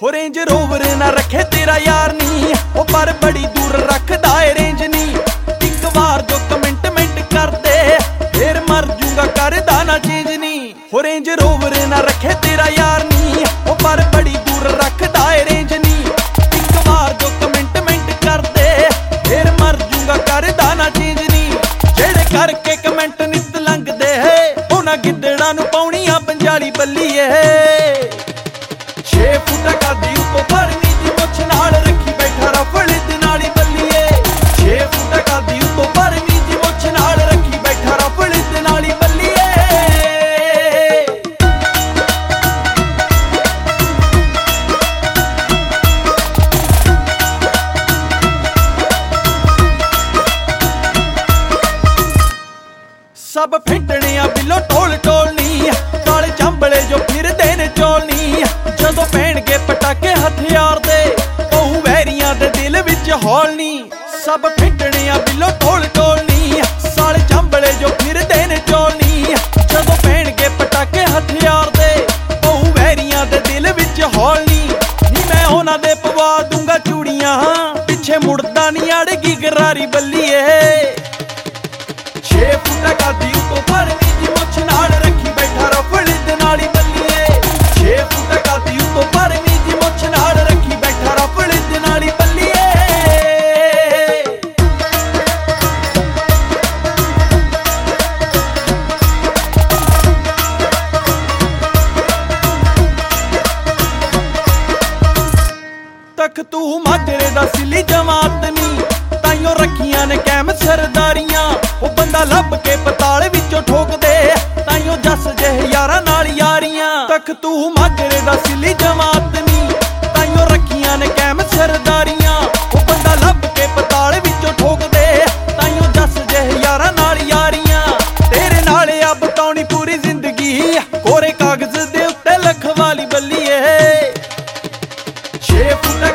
हो range rover ना रखे तेरा यार नी, ओ पर बड़ी दूर रखदा ए रेंज नी। एक बार जो कमिटमेंट कर दे फिर मर जूंगा करदा ना चेंज नी। हो रेंज रोवर ना रखे तेरा यार नी, ओ पर बड़ी दूर रखदा ए रेंज नी। एक बार जो कमिटमेंट कर दे फिर मर जूंगा करदा ना चेंज नी। जेड़े करके कमेंट नित लंघदे उन्हां गिद्दड़ां नूं पाउणियां पंजाली बल्लीए। 6 फुट कादी उतो भरनी दी मुछ नाल रखी बैठा रफल दे नाली बल्लीए। 6 फुट कादी उतो भरनी दी मुछ नाल रखी बैठा रफल दे नाली बल्लीए। सब फिटणियां बिलो टोल टोलनी, काले चांबले जो फिरदे ने चोलनी। जदों पैणगे पटाके हथियार दे ओह वैरियां दे दिल विच हौलनी। सब फिटणियां बिलो टोल टोलनी, साले चांबले जो फिरदे ने चोलनी। जदों पैणगे पटाके हथियार दे ओह वैरियां दे दिल विच हौलनी। नी मैं उन्हां दे पवा दूंगा चूड़ियां, पिछे मुड़दा नी अड़गी गरारी बल्लीए। 6 फुट कादी उतो भरनी दी मुछ नाल रखी बैठा रफल दे नाली बल्लीए। 6 फुट कादी उतो भरनी दी मुछ नाल रखी बैठा रफल दे नाली बल्लीए। तक तू माजरे दा सिली जमात नी, ताइयों रखियां ने कैम सरदारियां। ओ बंदा लभ के पताल विचों ठोक दे, ताइयों जस जह यारां नाल यारियां। तक तू माजरे दा सिली जमात नी, ताइयों रखियां ने कैम सरदारियां। ओ बंदा लभ के पताल विचों ठोक दे, ताइयों जस जह यारां नाल यारियां। तेरे नाल आ बताउणी पूरी जिंदगी, कोरे कागज दे उत्ते लख वाली बल्लीए। 6 फुट